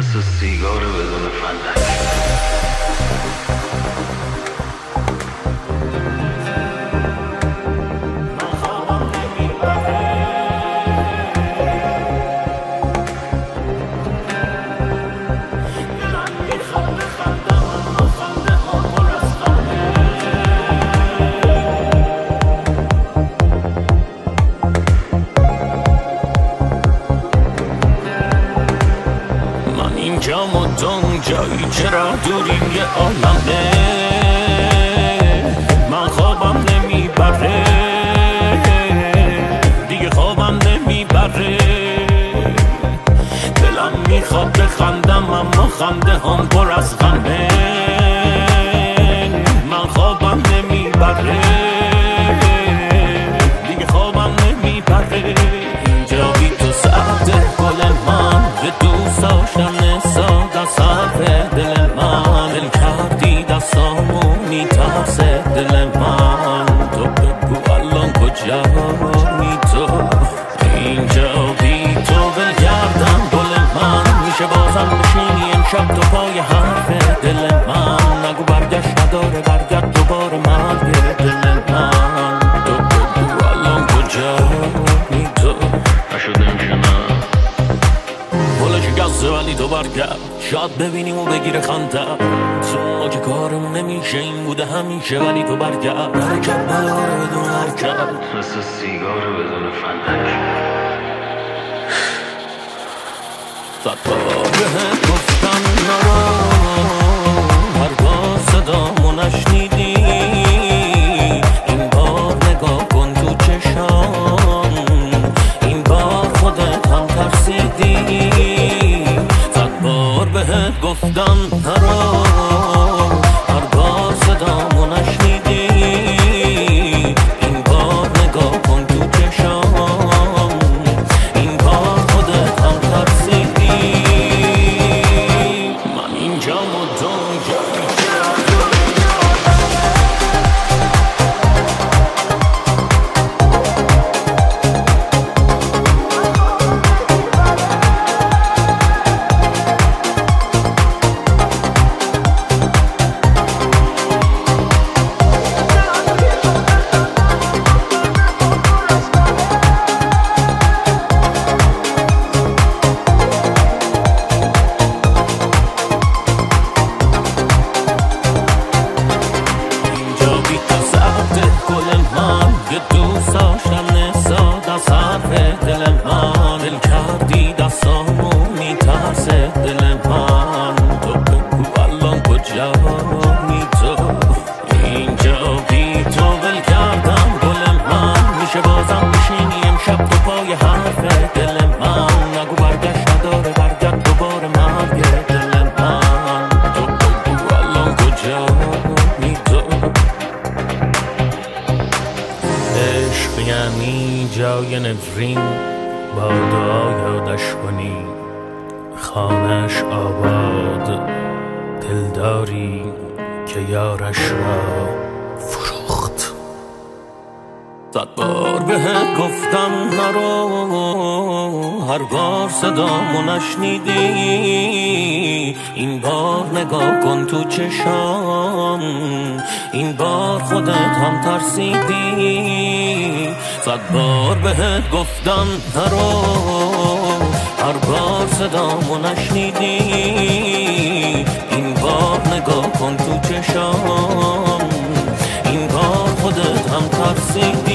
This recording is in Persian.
مثل سیگار بدون فندک. اینجا مدام جایی چرا دوریم یه عالمه من خوابم نمیبره دیگه خوابم نمیبره دلم میخواد بخندم اما خنده هم پر از غمه من خوابم نمیبره دیگه خوابم نمیبره اینجا بی تو سعده گل من به دوست داشتن دل من دل کردی دستامو میترسه دل من تو بگو الان کجایی تو اینجا بی تو ول کردم گل من میشه بازم بشینی امشب تو پای حرف دل من نگو برگشت نداره برگرد دوباره مرگ دل من تو بگو الان کجایی تو نشدم شنم بلش گزه ولی تو برگرد شاید ببینیم و بگیره خندم تو ما که کارمون نمیشه این بوده همیشه ولی تو برگرد حرکت نداره بدون حرکت مثل سیگار بدون فندک. صد بار بهت گفتم نرو هر بار صدامو نشنیدی این بار نگاه کن تو چشام این بار خودت هم ترسیدی بهت گفتم نرو هر بار صدامو نشنیدی این بار نگاه کن تو چشام این بار خودت هم ترسیدی من اینجا مدام دوست داشتن ساده صرف دل من دل کردی دستامو میترسه دل من تو بگو الان کجایی تو اینجا بی تو ول کردم گل من میشه بازم بشینی امشب تو پای حرف دل من نگو برگشت نداره برگرد دوباره مرگ دل من تو بگو الان کجایی تو عشق یعنی جای نفرین با دعا یادش کنی خانش آباد دلداری که یارش را فروخت صد بار بهت گفتم نرو هر بار صدامو نشنیدی این بار نگاه کن تو چشام این بار خودت هم ترسیدی صد بار بهت گفتم نرو هر بار صدامو نشنیدی این بار نگاه کن تو چشام این بار خودت هم ترسیدی